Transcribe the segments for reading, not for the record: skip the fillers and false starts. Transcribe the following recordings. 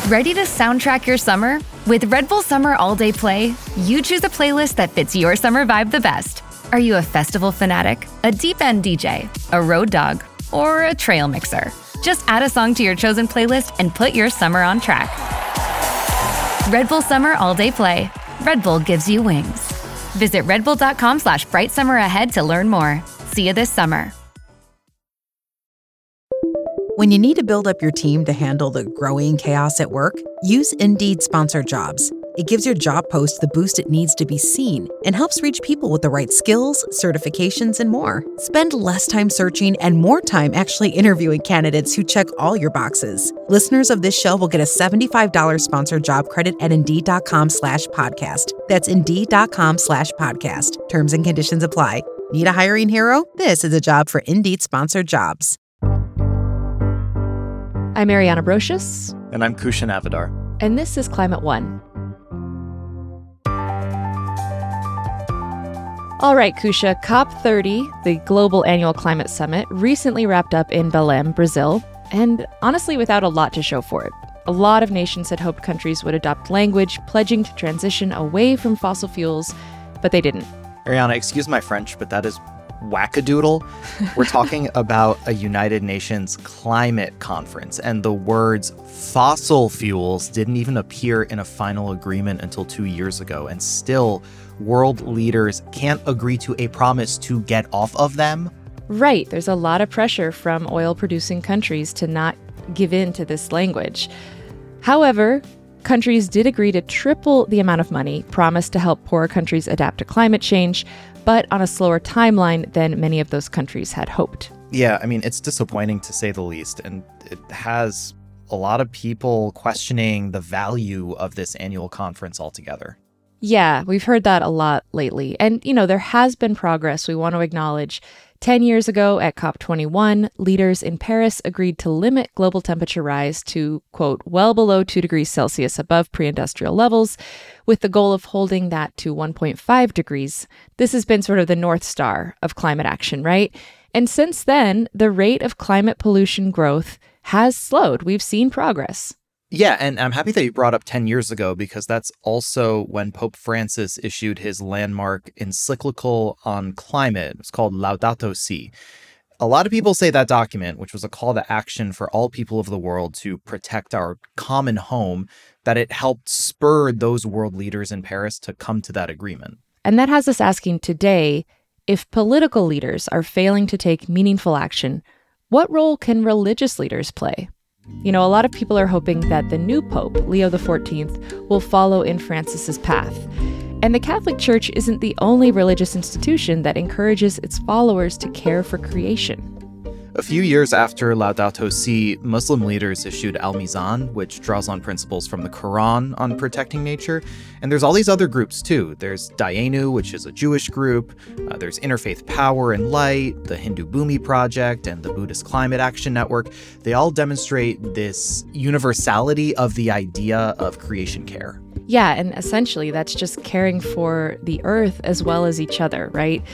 Ready to soundtrack your summer? With Red Bull Summer All Day Play, you choose a playlist that fits your summer vibe the best. Are you a festival fanatic, a deep end DJ, a road dog, or a trail mixer? Just add a song to your chosen playlist and put your summer on track. Red Bull Summer All Day Play. Red Bull gives you wings. Visit redbull.com/brightsummer ahead to learn more. See you this summer. When you need to build up your team to handle the growing chaos at work, use Indeed Sponsored Jobs. It gives your job post the boost it needs to be seen and helps reach people with the right skills, certifications, and more. Spend less time searching and more time actually interviewing candidates who check all your boxes. Listeners of this show will get a $75 sponsored job credit at Indeed.com/podcast. That's Indeed.com/podcast. Terms and conditions apply. Need a hiring hero? This is a job for Indeed Sponsored Jobs. I'm Ariana Brocious. And I'm Kushan Avidar. And this is Climate One. All right, Kusha, COP30, the Global Annual Climate Summit, recently wrapped up in Belém, Brazil, and honestly without a lot to show for it. A lot of nations had hoped countries would adopt language pledging to transition away from fossil fuels, but they didn't. Ariana, excuse my French, but that is wackadoodle. We're talking about a United Nations climate conference, and the words fossil fuels didn't even appear in a final agreement until 2 years ago, and still world leaders can't agree to a promise to get off of them. Right. There's a lot of pressure from oil-producing countries to not give in to this language. However, countries did agree to triple the amount of money promised to help poorer countries adapt to climate change, but on a slower timeline than many of those countries had hoped. Yeah, I mean, it's disappointing to say the least, and it has a lot of people questioning the value of this annual conference altogether. Yeah, we've heard that a lot lately. And, there has been progress we want to acknowledge. 10 years ago at COP21, leaders in Paris agreed to limit global temperature rise to, quote, well below 2 degrees Celsius above pre-industrial levels, with the goal of holding that to 1.5 degrees. This has been sort of the North Star of climate action, right? And since then, the rate of climate pollution growth has slowed. We've seen progress. Yeah, and I'm happy that you brought up 10 years ago, because that's also when Pope Francis issued his landmark encyclical on climate. It's called Laudato Si. A lot of people say that document, which was a call to action for all people of the world to protect our common home, that it helped spur those world leaders in Paris to come to that agreement. And that has us asking today, if political leaders are failing to take meaningful action, what role can religious leaders play? A lot of people are hoping that the new Pope, Leo XIV, will follow in Francis's path. And the Catholic Church isn't the only religious institution that encourages its followers to care for creation. A few years after Laudato Si, Muslim leaders issued Al-Mizan, which draws on principles from the Quran on protecting nature. And there's all these other groups too. There's Dayenu, which is a Jewish group. There's Interfaith Power and Light, the Hindu Bhumi Project, and the Buddhist Climate Action Network. They all demonstrate this universality of the idea of creation care. Yeah, and essentially that's just caring for the earth as well as each other, right?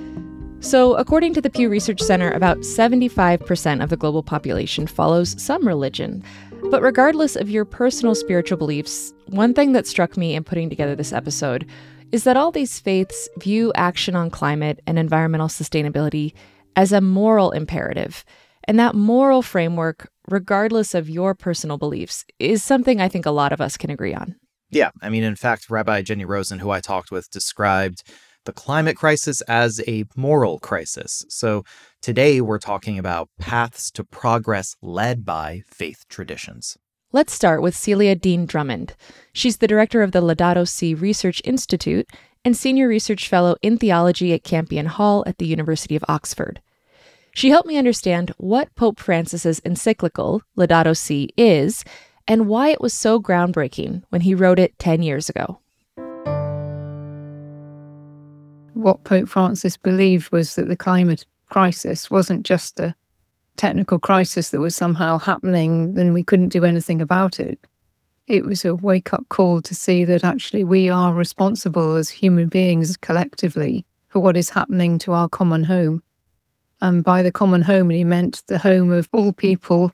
So, according to the Pew Research Center, about 75% of the global population follows some religion. But regardless of your personal spiritual beliefs, one thing that struck me in putting together this episode is that all these faiths view action on climate and environmental sustainability as a moral imperative. And that moral framework, regardless of your personal beliefs, is something I think a lot of us can agree on. Yeah, I mean, in fact, Rabbi Jenny Rosen, who I talked with, described the climate crisis as a moral crisis. So today we're talking about paths to progress led by faith traditions. Let's start with Celia Dean Drummond. She's the director of the Laudato Si Research Institute and senior research fellow in theology at Campion Hall at the University of Oxford. She helped me understand what Pope Francis's encyclical, Laudato Si, is and why it was so groundbreaking when he wrote it 10 years ago. What Pope Francis believed was that the climate crisis wasn't just a technical crisis that was somehow happening and we couldn't do anything about it. It was a wake-up call to see that actually we are responsible as human beings collectively for what is happening to our common home. And by the common home, he meant the home of all people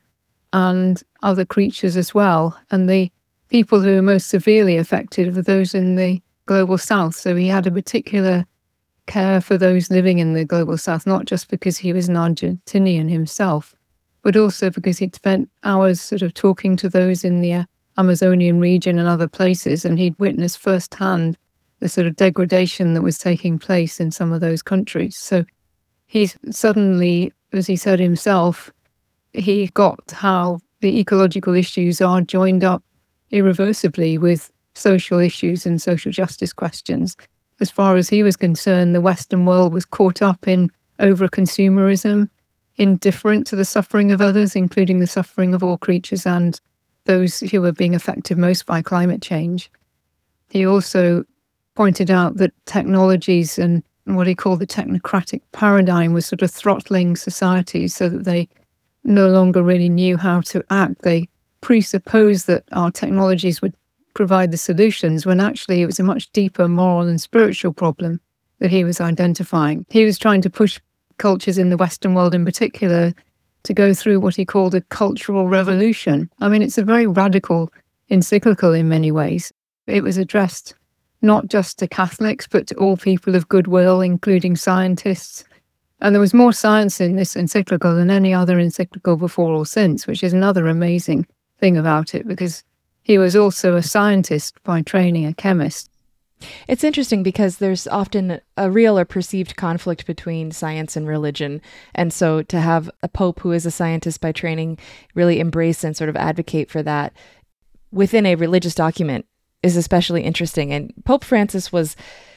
and other creatures as well. And the people who are most severely affected are those in the global south. So he had a particular care for those living in the global south, not just because he was an Argentinian himself, but also because he'd spent hours sort of talking to those in the Amazonian region and other places, and he'd witnessed firsthand the sort of degradation that was taking place in some of those countries. So he suddenly, as he said himself, he got how the ecological issues are joined up irreversibly with social issues and social justice questions. As far as he was concerned, the Western world was caught up in over-consumerism, indifferent to the suffering of others, including the suffering of all creatures and those who were being affected most by climate change. He also pointed out that technologies and what he called the technocratic paradigm was sort of throttling societies so that they no longer really knew how to act. They presupposed that our technologies would provide the solutions, when actually it was a much deeper moral and spiritual problem that he was identifying. He was trying to push cultures in the Western world in particular to go through what he called a cultural revolution. I mean, it's a very radical encyclical in many ways. It was addressed not just to Catholics, but to all people of goodwill, including scientists. And there was more science in this encyclical than any other encyclical before or since, which is another amazing thing about it, because he was also a scientist by training, a chemist. It's interesting because there's often a real or perceived conflict between science and religion. And so to have a pope who is a scientist by training really embrace and sort of advocate for that within a religious document is especially interesting. And Pope Francis was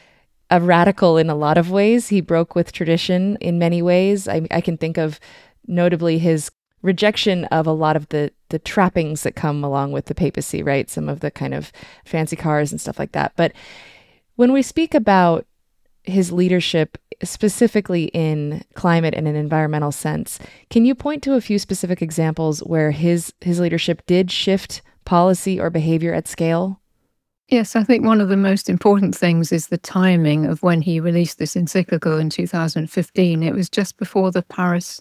a radical in a lot of ways. He broke with tradition in many ways. I can think of notably his rejection of a lot of the trappings that come along with the papacy, right? Some of the kind of fancy cars and stuff like that. But when we speak about his leadership, specifically in climate and an environmental sense, can you point to a few specific examples where his leadership did shift policy or behavior at scale? Yes, I think one of the most important things is the timing of when he released this encyclical in 2015. It was just before the Paris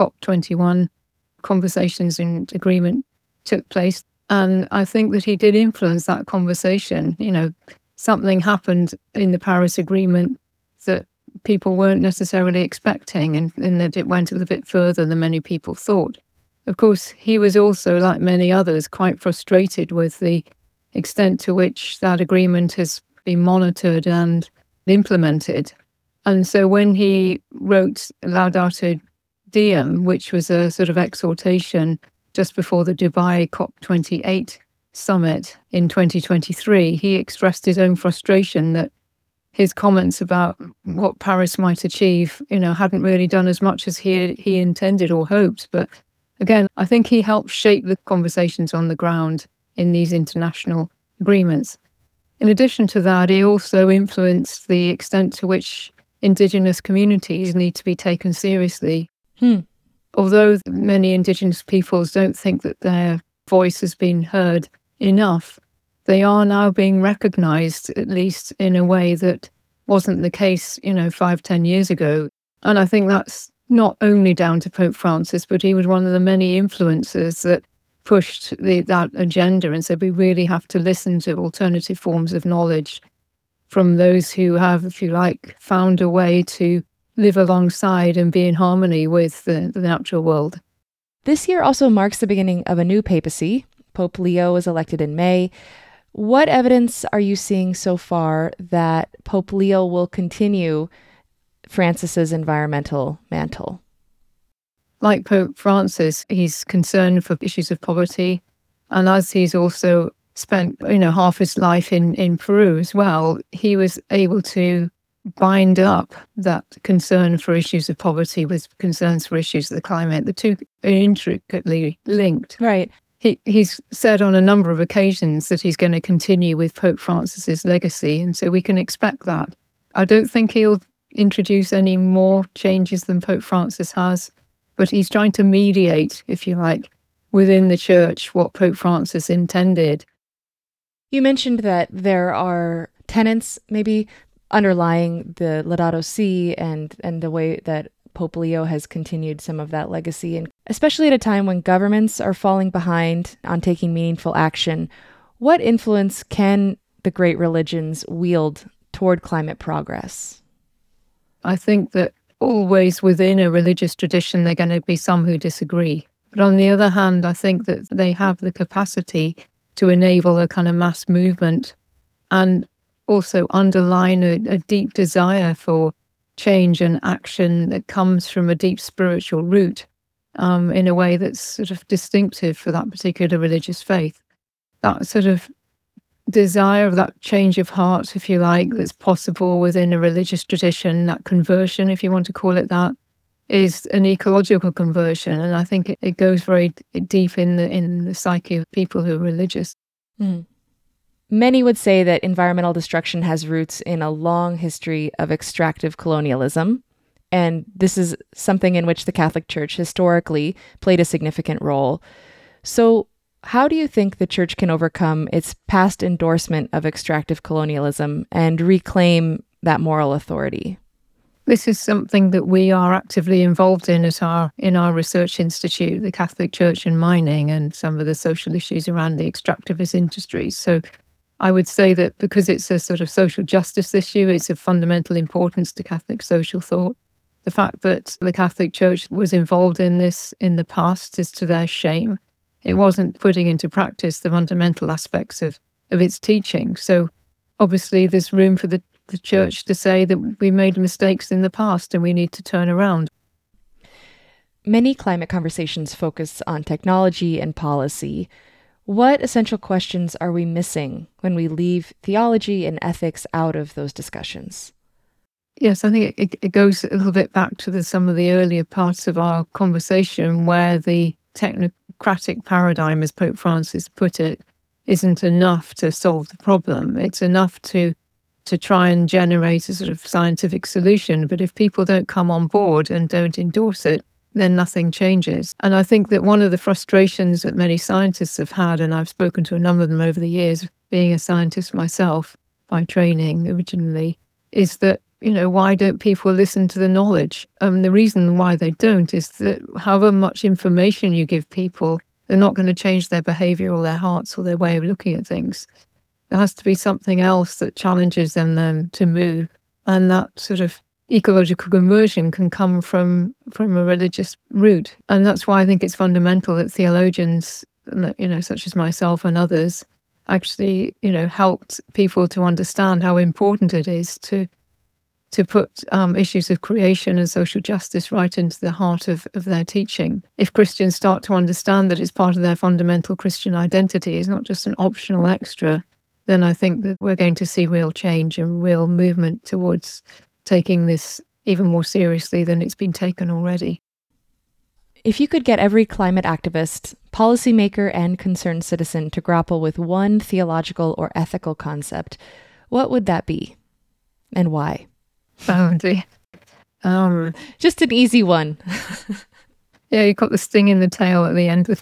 COP21 conversations and agreement took place. And I think that he did influence that conversation. You know, something happened in the Paris Agreement that people weren't necessarily expecting, and that it went a little bit further than many people thought. Of course, he was also, like many others, quite frustrated with the extent to which that agreement has been monitored and implemented. And so when he wrote Laudato Diem, which was a sort of exhortation just before the Dubai COP28 summit in 2023, he expressed his own frustration that his comments about what Paris might achieve, hadn't really done as much as he intended or hoped. But again, I think he helped shape the conversations on the ground in these international agreements. In addition to that, he also influenced the extent to which Indigenous communities need to be taken seriously. Although many Indigenous peoples don't think that their voice has been heard enough, they are now being recognised, at least in a way that wasn't the case, 5-10 years ago. And I think that's not only down to Pope Francis, but he was one of the many influencers that pushed that agenda and said we really have to listen to alternative forms of knowledge from those who have, if you like, found a way to live alongside and be in harmony with the natural world. This year also marks the beginning of a new papacy. Pope Leo was elected in May. What evidence are you seeing so far that Pope Leo will continue Francis's environmental mantle? Like Pope Francis, he's concerned for issues of poverty. And as he's also spent, half his life in Peru as well, he was able to bind up that concern for issues of poverty with concerns for issues of the climate. The two are intricately linked. Right. He's said on a number of occasions that he's going to continue with Pope Francis's legacy, and so we can expect that. I don't think he'll introduce any more changes than Pope Francis has, but he's trying to mediate, if you like, within the church what Pope Francis intended. You mentioned that there are tenets maybe underlying the Laudato Si and the way that Pope Leo has continued some of that legacy, and especially at a time when governments are falling behind on taking meaningful action. What influence can the great religions wield toward climate progress? I think that always within a religious tradition, there are going to be some who disagree. But on the other hand, I think that they have the capacity to enable a kind of mass movement and also underline a deep desire for change and action that comes from a deep spiritual root in a way that's sort of distinctive for that particular religious faith. That sort of desire of that change of heart, if you like, that's possible within a religious tradition, that conversion, if you want to call it that, is an ecological conversion. And I think it goes very deep in the psyche of people who are religious. Mm. Many would say that environmental destruction has roots in a long history of extractive colonialism, and this is something in which the Catholic Church historically played a significant role. So how do you think the Church can overcome its past endorsement of extractive colonialism and reclaim that moral authority? This is something that we are actively involved in in our research institute, the Catholic Church and mining, and some of the social issues around the extractivist industries. So I would say that because it's a sort of social justice issue, it's of fundamental importance to Catholic social thought. The fact that the Catholic Church was involved in this in the past is to their shame. It wasn't putting into practice the fundamental aspects of its teaching. So obviously there's room for the Church to say that we made mistakes in the past and we need to turn around. Many climate conversations focus on technology and policy. What essential questions are we missing when we leave theology and ethics out of those discussions? Yes, I think it goes a little bit back to some of the earlier parts of our conversation where the technocratic paradigm, as Pope Francis put it, isn't enough to solve the problem. It's enough to try and generate a sort of scientific solution. But if people don't come on board and don't endorse it, then nothing changes. And I think that one of the frustrations that many scientists have had, and I've spoken to a number of them over the years, being a scientist myself by training originally, is that, why don't people listen to the knowledge? The reason why they don't is that however much information you give people, they're not going to change their behavior or their hearts or their way of looking at things. There has to be something else that challenges them to move. And that sort of ecological conversion can come from a religious root. And that's why I think it's fundamental that theologians, such as myself and others, actually, helped people to understand how important it is to put issues of creation and social justice right into the heart of their teaching. If Christians start to understand that it's part of their fundamental Christian identity, it's not just an optional extra, then I think that we're going to see real change and real movement towards taking this even more seriously than it's been taken already. If you could get every climate activist, policymaker, and concerned citizen to grapple with one theological or ethical concept, what would that be? And why? Oh, dear. Just an easy one. Yeah, you got the sting in the tail at the end.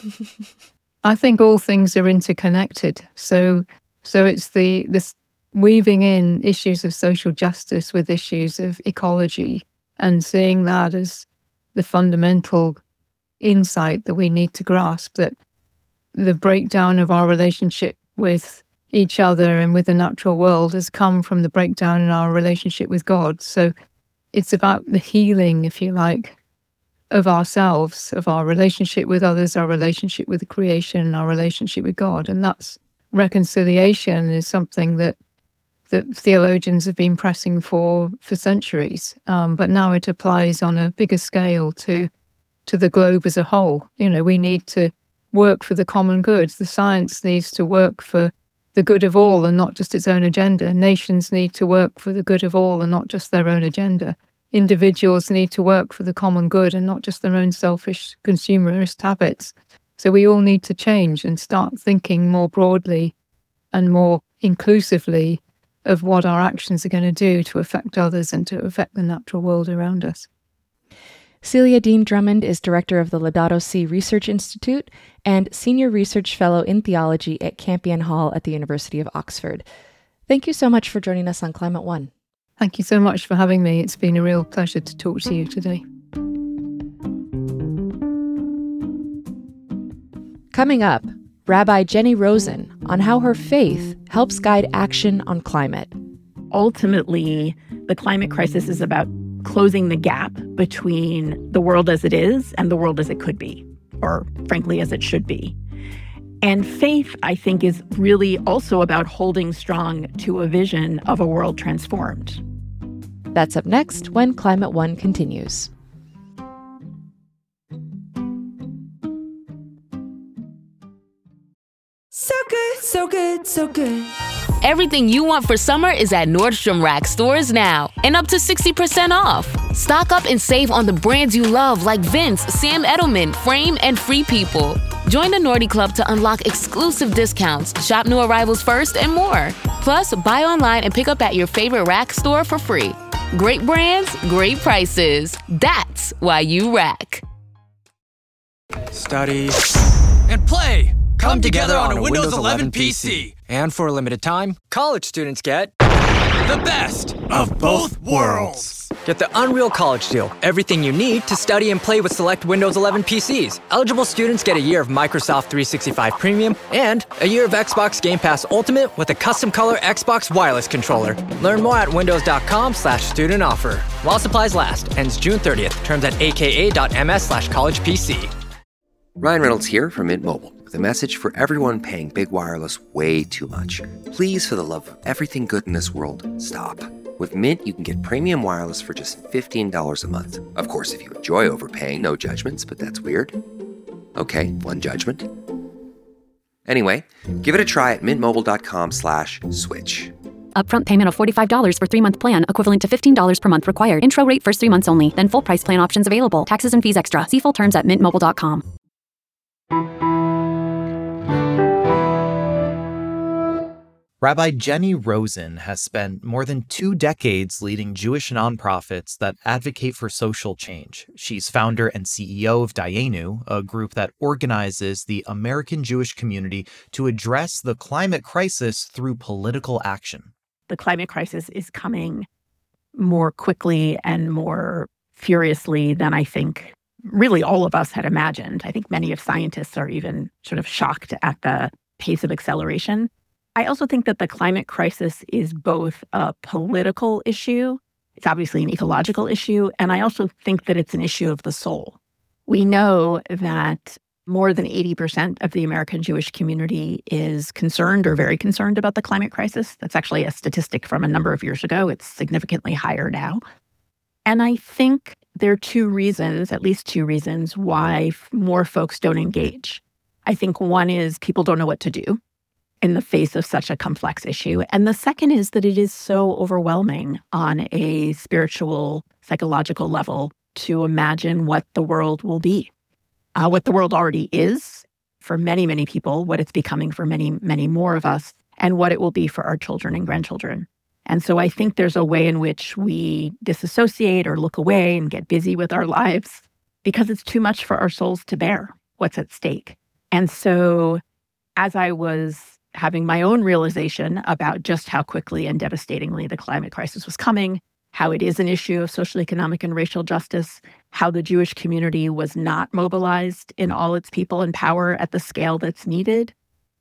I think all things are interconnected. So it's this weaving in issues of social justice with issues of ecology and seeing that as the fundamental insight that we need to grasp, that the breakdown of our relationship with each other and with the natural world has come from the breakdown in our relationship with God. So it's about the healing, if you like, of ourselves, of our relationship with others, our relationship with the creation, our relationship with God. And that's reconciliation is something that theologians have been pressing for centuries. But now it applies on a bigger scale to the globe as a whole. We need to work for the common good. The science needs to work for the good of all and not just its own agenda. Nations need to work for the good of all and not just their own agenda. Individuals need to work for the common good and not just their own selfish consumerist habits. So we all need to change and start thinking more broadly and more inclusively of what our actions are going to do to affect others and to affect the natural world around us. Celia Dean Drummond is director of the Laudato Si Research Institute and senior research fellow in theology at Campion Hall at the University of Oxford. Thank you so much for joining us on Climate One. Thank you so much for having me. It's been a real pleasure to talk to you today. Coming up, Rabbi Jenny Rosen on how her faith helps guide action on climate. Ultimately, the climate crisis is about closing the gap between the world as it is and the world as it could be, or frankly, as it should be. And faith, I think, is really also about holding strong to a vision of a world transformed. That's up next when Climate One continues. So good, so good, so good. Everything you want for summer is at Nordstrom Rack stores now, and up to 60% off. Stock up and save on the brands you love like Vince, Sam Edelman, Frame, and Free People. Join the Nordy Club to unlock exclusive discounts, shop new arrivals first, and more. Plus, buy online and pick up at your favorite Rack store for free. Great brands, great prices. That's why you Rack. Study and play come together on a Windows 11 PC. And for a limited time, college students get the best of both worlds. Get the Unreal College Deal. Everything you need to study and play with select Windows 11 PCs. Eligible students get a year of Microsoft 365 Premium and a year of Xbox Game Pass Ultimate with a custom color Xbox wireless controller. Learn more at windows.com/student offer. While supplies last. Ends June 30th. Terms at aka.ms/collegepc. Ryan Reynolds here from Mint Mobile with a message for everyone paying big wireless way too much. Please, for the love of everything good in this world, stop. With Mint, you can get premium wireless for just $15 a month. Of course, if you enjoy overpaying, no judgments, but that's weird. Okay, one judgment. Anyway, give it a try at mintmobile.com/switch. Upfront payment of $45 for 3-month plan, equivalent to $15 per month required. Intro rate first 3 months only, then full price plan options available. Taxes and fees extra. See full terms at mintmobile.com. Rabbi Jenny Rosen has spent more than 2 decades leading Jewish nonprofits that advocate for social change. She's founder and CEO of Dayenu, a group that organizes the American Jewish community to address the climate crisis through political action. The climate crisis is coming more quickly and more furiously than I think really all of us had imagined. I think many of scientists are even sort of shocked at the pace of acceleration. I also think that the climate crisis is both a political issue, it's obviously an ecological issue, and I also think that it's an issue of the soul. We know that more than 80% of the American Jewish community is concerned or very concerned about the climate crisis. That's actually a statistic from a number of years ago. It's significantly higher now. And I think there are 2 reasons, at least 2 reasons, why more folks don't engage. I think one is people don't know what to do in the face of such a complex issue. And the second is that it is so overwhelming on a spiritual, psychological level to imagine what the world will be, what the world already is for many, many people, what it's becoming for many, many more of us, and what it will be for our children and grandchildren. And so I think there's a way in which we disassociate or look away and get busy with our lives because it's too much for our souls to bear what's at stake. And so as I was having my own realization about just how quickly and devastatingly the climate crisis was coming, how it is an issue of social, economic, and racial justice, how the Jewish community was not mobilized in all its people and power at the scale that's needed,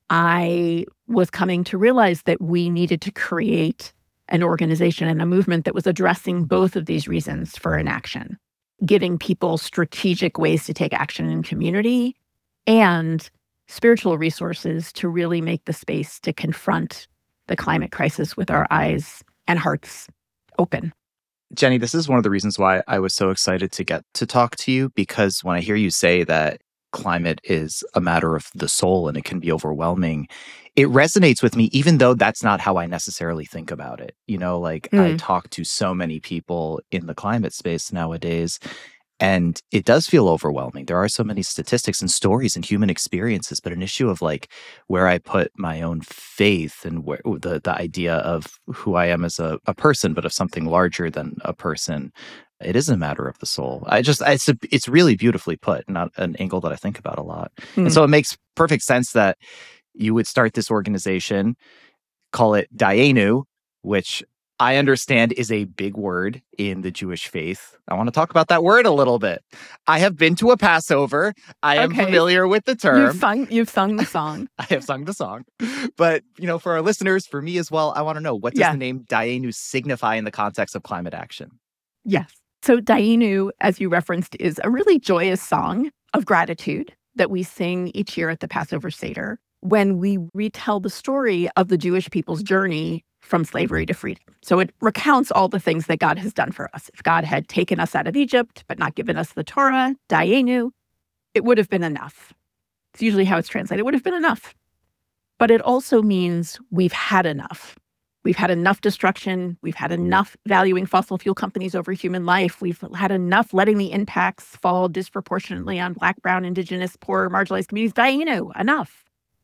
I was coming to realize that we needed to create an organization and a movement that was addressing both of these reasons for inaction, giving people strategic ways to take action in community and spiritual resources to really make the space to confront the climate crisis with our eyes and hearts open. Jenny, this is one of the reasons why I was so excited to get to talk to you, because when I hear you say that climate is a matter of the soul and it can be overwhelming, it resonates with me, even though that's not how I necessarily think about it. You know, I talk to so many people in the climate space nowadays, and it does feel overwhelming. There are so many statistics and stories and human experiences, but an issue of where I put my own faith and where the idea of who I am as a person, but of something larger than a person, it is a matter of the soul. It's really beautifully put, not an angle that I think about a lot. And so it makes perfect sense that you would start this organization, call it Dayenu, which I understand is a big word in the Jewish faith. I want to talk about that word a little bit. I have been to a Passover. I am familiar with the term. You've sung the song. I have sung the song. But, for our listeners, for me as well, I want to know, what does the name Dayenu signify in the context of climate action? Yes. So Dayenu, as you referenced, is a really joyous song of gratitude that we sing each year at the Passover Seder when we retell the story of the Jewish people's journey from slavery to freedom. So it recounts all the things that God has done for us. If God had taken us out of Egypt, but not given us the Torah, Dayenu, it would have been enough. It's usually how it's translated. It would have been enough. But it also means we've had enough. We've had enough destruction. We've had enough valuing fossil fuel companies over human life. We've had enough letting the impacts fall disproportionately on Black, Brown, Indigenous, poor, marginalized communities. Dayenu, enough.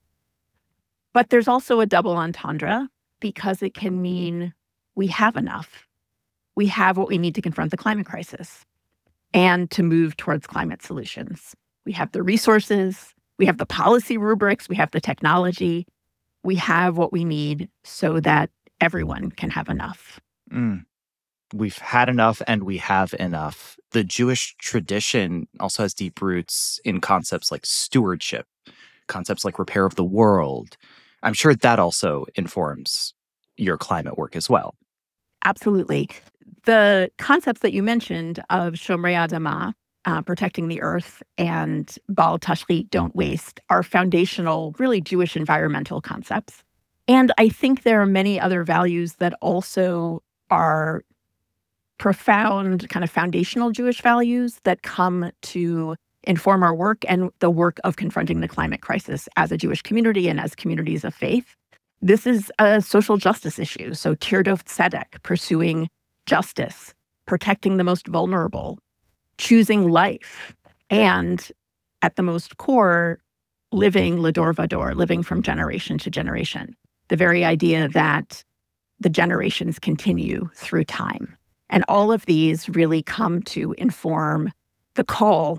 But there's also a double entendre, because it can mean we have enough. We have what we need to confront the climate crisis and to move towards climate solutions. We have the resources, we have the policy rubrics, we have the technology, we have what we need so that everyone can have enough. We've had enough and we have enough. The Jewish tradition also has deep roots in concepts like stewardship, concepts like repair of the world. I'm sure that also informs your climate work as well. Absolutely. The concepts that you mentioned of Shomrei Adamah, protecting the earth, and Bal Tashlit, don't waste, are foundational, really Jewish environmental concepts. And I think there are many other values that also are profound, kind of foundational Jewish values that come to inform our work and the work of confronting the climate crisis as a Jewish community and as communities of faith. This is a social justice issue. So Tirdof Tzedek, pursuing justice, protecting the most vulnerable, choosing life, and at the most core, living Lador Vador, living from generation to generation. The very idea that the generations continue through time. And all of these really come to inform the call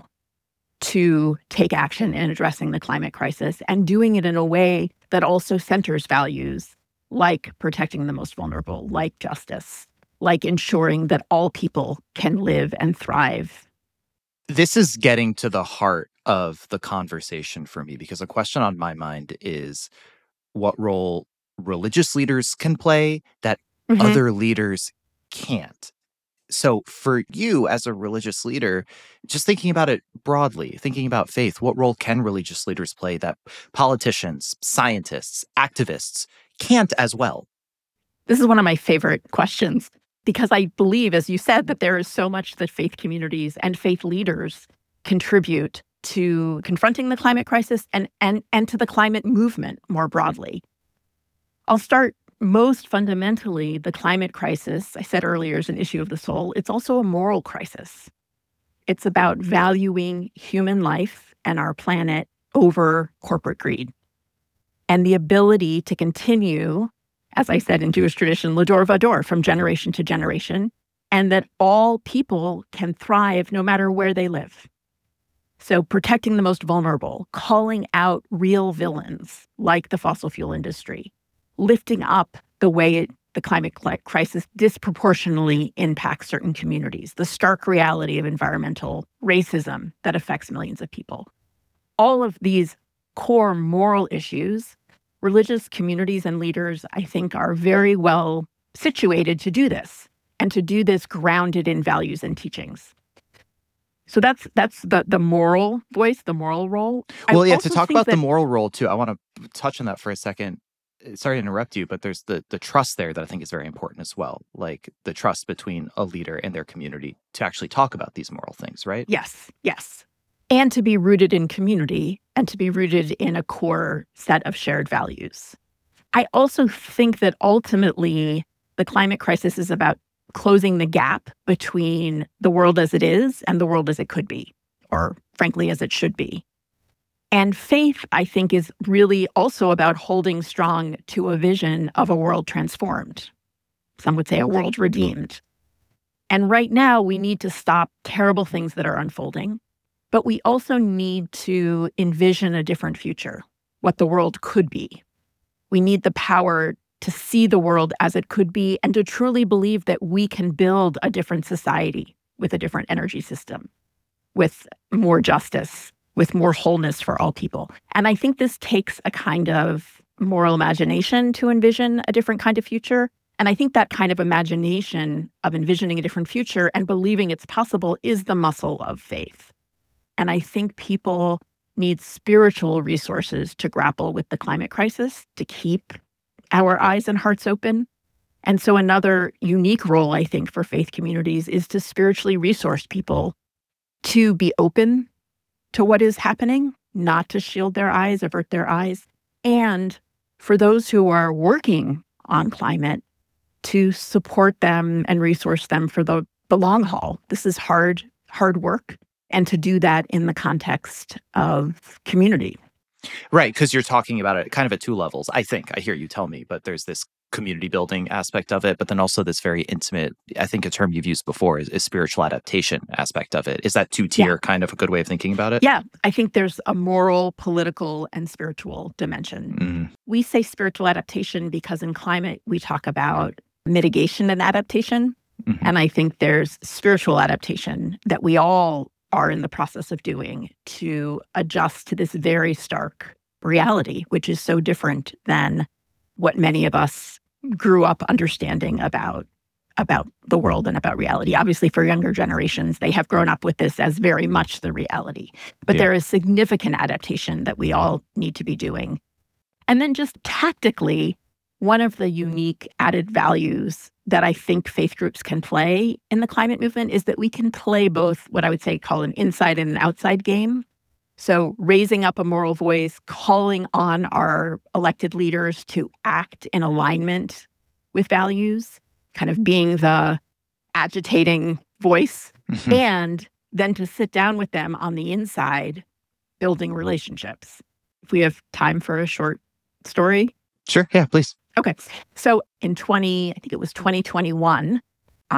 to take action in addressing the climate crisis and doing it in a way that also centers values like protecting the most vulnerable, like justice, like ensuring that all people can live and thrive. This is getting to the heart of the conversation for me, because a question on my mind is what role religious leaders can play that other leaders can't. So for you as a religious leader, just thinking about it broadly, thinking about faith, what role can religious leaders play that politicians, scientists, activists can't as well? This is one of my favorite questions, because I believe, as you said, that there is so much that faith communities and faith leaders contribute to confronting the climate crisis and to the climate movement more broadly. I'll start most fundamentally, the climate crisis, I said earlier, is an issue of the soul. It's also a moral crisis. It's about valuing human life and our planet over corporate greed. And the ability to continue, as I said in Jewish tradition, Lador Vador, from generation to generation, and that all people can thrive no matter where they live. So protecting the most vulnerable, calling out real villains like the fossil fuel industry, lifting up the way the climate crisis disproportionately impacts certain communities, the stark reality of environmental racism that affects millions of people. All of these core moral issues, religious communities and leaders, I think, are very well situated to do this, and to do this grounded in values and teachings. So that's the moral voice, the moral role. Well, yeah, to talk about the moral role, too, I want to touch on that for a second. Sorry to interrupt you, but there's the trust there that I think is very important as well. Like the trust between a leader and their community to actually talk about these moral things, right? Yes. And to be rooted in community and to be rooted in a core set of shared values. I also think that ultimately the climate crisis is about closing the gap between the world as it is and the world as it could be, or frankly, as it should be. And faith, I think, is really also about holding strong to a vision of a world transformed. Some would say a world redeemed. And right now, we need to stop terrible things that are unfolding, but we also need to envision a different future, what the world could be. We need the power to see the world as it could be, and to truly believe that we can build a different society with a different energy system, with more justice, with more wholeness for all people. And I think this takes a kind of moral imagination to envision a different kind of future. And I think that kind of imagination of envisioning a different future and believing it's possible is the muscle of faith. And I think people need spiritual resources to grapple with the climate crisis, to keep our eyes and hearts open. And so another unique role, I think, for faith communities is to spiritually resource people to be open to what is happening, not to shield their eyes, avert their eyes, and for those who are working on climate, to support them and resource them for the long haul. This is hard work, and to do that in the context of community. Right, because you're talking about it kind of at two levels. I think, I hear you tell me, but there's this community building aspect of it, but then also this very intimate, I think a term you've used before is spiritual adaptation aspect of it. Is that two-tier kind of a good way of thinking about it? Yeah, I think there's a moral, political, and spiritual dimension. Mm-hmm. We say spiritual adaptation because in climate, we talk about mitigation and adaptation. Mm-hmm. And I think there's spiritual adaptation that we all are in the process of doing to adjust to this very stark reality, which is so different than what many of us grew up understanding about the world and about reality. Obviously, for younger generations, they have grown up with this as very much the reality. But there is significant adaptation that we all need to be doing. And then just tactically, one of the unique added values that I think faith groups can play in the climate movement is that we can play both what I would say call an inside and an outside game. So raising up a moral voice, calling on our elected leaders to act in alignment with values, kind of being the agitating voice, and then to sit down with them on the inside, building relationships. If we have time for a short story. Sure, yeah, please. Okay. So in 2021,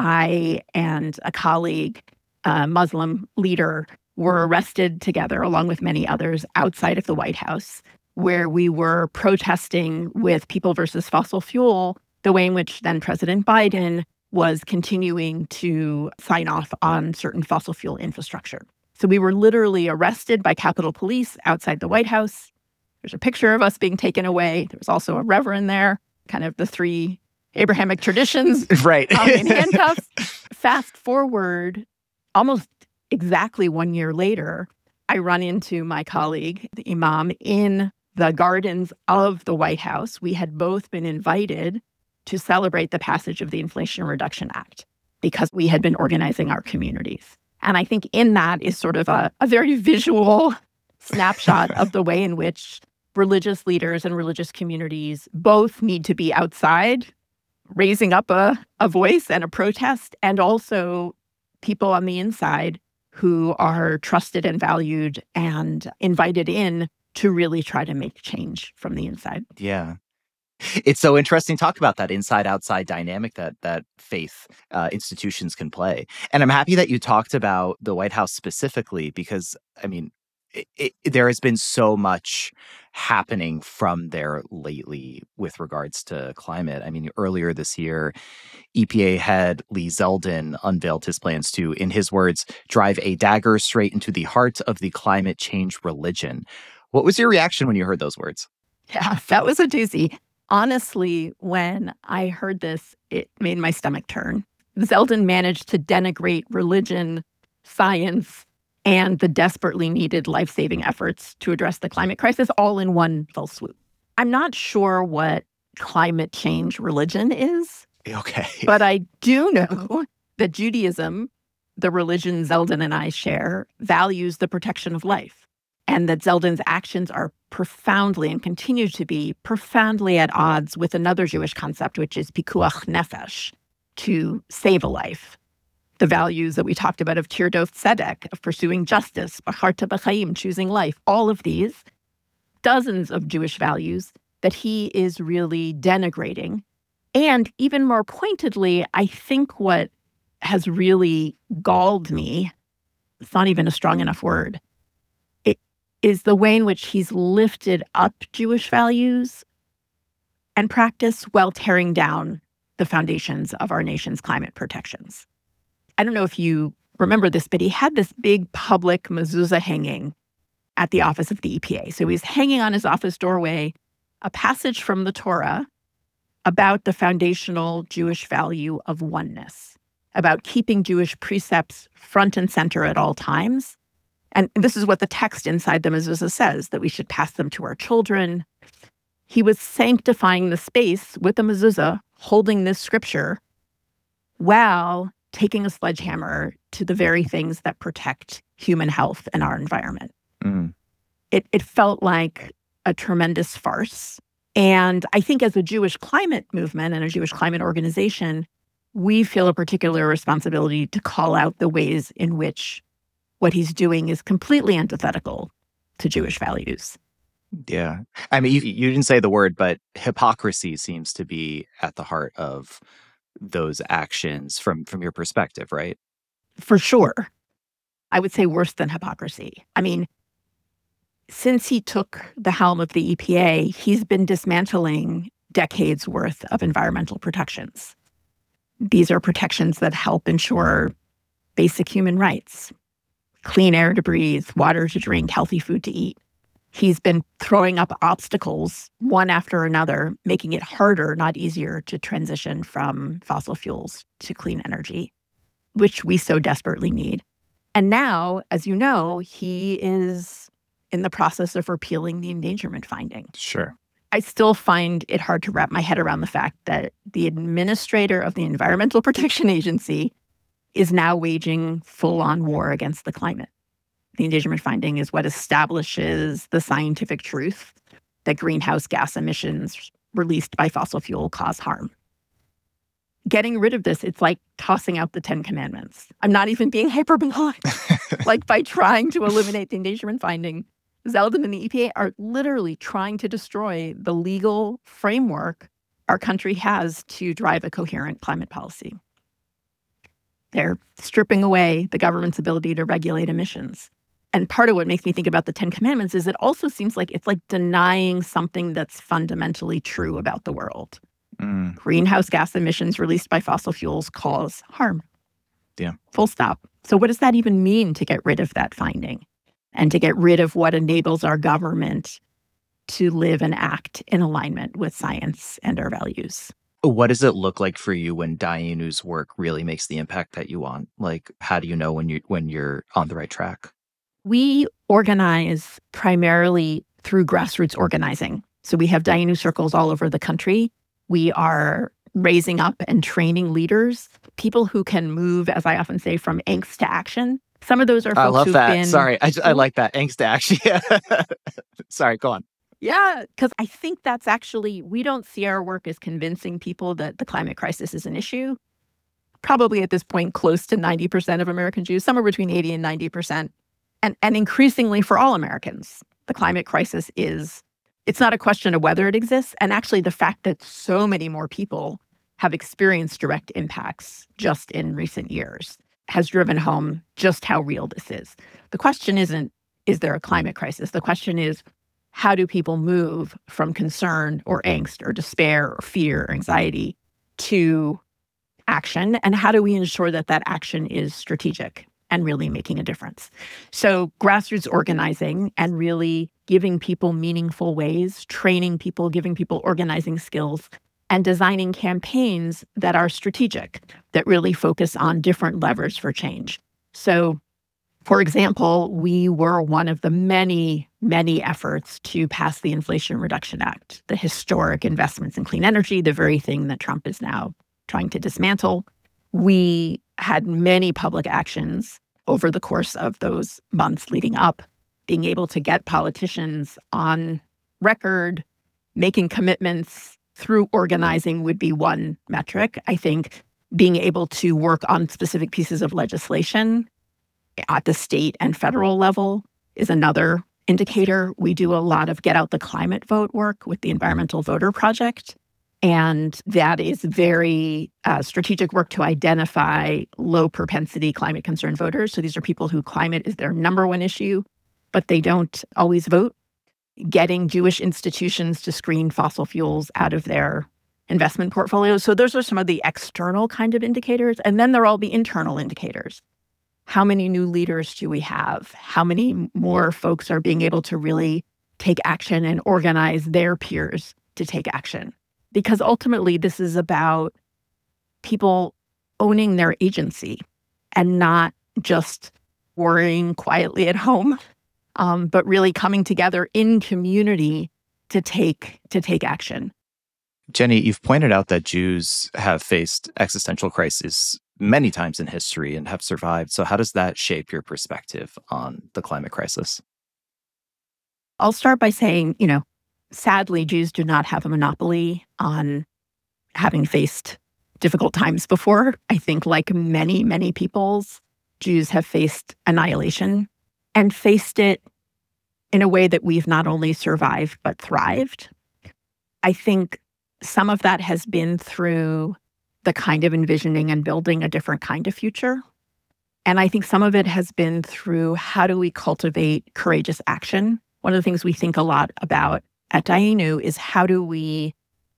I and a colleague, a Muslim leader, were arrested together, along with many others, outside of the White House, where we were protesting with People versus Fossil Fuel, the way in which then President Biden was continuing to sign off on certain fossil fuel infrastructure. So we were literally arrested by Capitol Police outside the White House. There's a picture of us being taken away. There was also a reverend there, kind of the three Abrahamic traditions. Right. In handcuffs. Fast forward, almost exactly 1 year later, I run into my colleague, the imam, in the gardens of the White House. We had both been invited to celebrate the passage of the Inflation Reduction Act because we had been organizing our communities. And I think in that is sort of a very visual snapshot of the way in which religious leaders and religious communities both need to be outside, raising up a voice and a protest, and also people on the inside who are trusted and valued and invited in to really try to make change from the inside. Yeah. It's so interesting to talk about that inside-outside dynamic that faith institutions can play. And I'm happy that you talked about the White House specifically because, I mean, there has been so much happening from there lately with regards to climate. I mean, earlier this year, EPA head Lee Zeldin unveiled his plans to, in his words, drive a dagger straight into the heart of the climate change religion. What was your reaction when you heard those words? Yeah, that was a doozy. Honestly, when I heard this, it made my stomach turn. Zeldin managed to denigrate religion, science, and the desperately needed life-saving efforts to address the climate crisis all in one fell swoop. I'm not sure what climate change religion is. Okay. But I do know that Judaism, the religion Zeldin and I share, values the protection of life. And that Zeldin's actions are profoundly and continue to be profoundly at odds with another Jewish concept, which is pikuach nefesh, to save a life. The values that we talked about of tirdof tzedek, of pursuing justice, bacharta b'chaim, choosing life, all of these, dozens of Jewish values that he is really denigrating. And even more pointedly, I think what has really galled me, it's not even a strong enough word, it is the way in which he's lifted up Jewish values and practice while tearing down the foundations of our nation's climate protections. I don't know if you remember this, but he had this big public mezuzah hanging at the office of the EPA. So he's hanging on his office doorway a passage from the Torah about the foundational Jewish value of oneness, about keeping Jewish precepts front and center at all times. And this is what the text inside the mezuzah says, that we should pass them to our children. He was sanctifying the space with the mezuzah, holding this scripture, while taking a sledgehammer to the very things that protect human health and our environment. Mm. It felt like a tremendous farce. And I think as a Jewish climate movement and a Jewish climate organization, we feel a particular responsibility to call out the ways in which what he's doing is completely antithetical to Jewish values. Yeah. I mean, you didn't say the word, but hypocrisy seems to be at the heart of those actions from your perspective, right? For sure. I would say worse than hypocrisy. I mean, since he took the helm of the EPA, he's been dismantling decades worth of environmental protections. These are protections that help ensure basic human rights, clean air to breathe, water to drink, healthy food to eat. He's been throwing up obstacles one after another, making it harder, not easier, to transition from fossil fuels to clean energy, which we so desperately need. And now, as you know, he is in the process of repealing the endangerment finding. Sure. I still find it hard to wrap my head around the fact that the administrator of the Environmental Protection Agency is now waging full-on war against the climate. The endangerment finding is what establishes the scientific truth that greenhouse gas emissions released by fossil fuel cause harm. Getting rid of this, it's like tossing out the 10 Commandments. I'm not even being hyperbolic. Like, by trying to eliminate the endangerment finding, Zeldin and the EPA are literally trying to destroy the legal framework our country has to drive a coherent climate policy. They're stripping away the government's ability to regulate emissions. And part of what makes me think about the 10 Commandments is it also seems like it's like denying something that's fundamentally true about the world. Mm. Greenhouse gas emissions released by fossil fuels cause harm. Yeah. Full stop. So what does that even mean to get rid of that finding and to get rid of what enables our government to live and act in alignment with science and our values? What does it look like for you when Dayanu's work really makes the impact that you want? Like, how do you know when you're on the right track? We organize primarily through grassroots organizing. So we have Dayanu circles all over the country. We are raising up and training leaders, people who can move, as I often say, from angst to action. Some of those are folks I love who've that. been... Sorry, I like that. Angst to action. Sorry, go on. Yeah, because I think that's actually, we don't see our work as convincing people that the climate crisis is an issue. Probably at this point, close to 90% of American Jews, somewhere between 80 and 90%. And increasingly for all Americans, the climate crisis it's not a question of whether it exists. And actually the fact that so many more people have experienced direct impacts just in recent years has driven home just how real this is. The question isn't, is there a climate crisis? The question is, how do people move from concern or angst or despair or fear or anxiety to action? And how do we ensure that that action is strategic and really making a difference? So grassroots organizing and really giving people meaningful ways, training people, giving people organizing skills, and designing campaigns that are strategic, that really focus on different levers for change. So, for example, we were one of the many, many efforts to pass the Inflation Reduction Act, the historic investments in clean energy, the very thing that Trump is now trying to dismantle. We had many public actions over the course of those months leading up, being able to get politicians on record, making commitments through organizing would be one metric. I think being able to work on specific pieces of legislation at the state and federal level is another indicator. We do a lot of Get Out the Climate Vote work with the Environmental Voter Project. And that is very strategic work to identify low propensity climate concerned voters. So these are people who climate is their number one issue, but they don't always vote. getting Jewish institutions to screen fossil fuels out of their investment portfolios. So those are some of the external kind of indicators. And then there are all the internal indicators. How many new leaders do we have? How many more folks are being able to really take action and organize their peers to take action? Because ultimately, this is about people owning their agency and not just worrying quietly at home, but really coming together in community to take action. Jenny, you've pointed out that Jews have faced existential crises many times in history and have survived. So how does that shape your perspective on the climate crisis? I'll start by saying, sadly, Jews do not have a monopoly on having faced difficult times before. I think like many, many peoples, Jews have faced annihilation and faced it in a way that we've not only survived, but thrived. I think some of that has been through the kind of envisioning and building a different kind of future. And I think some of it has been through how do we cultivate courageous action. One of the things we think a lot about at Dayenu is how do we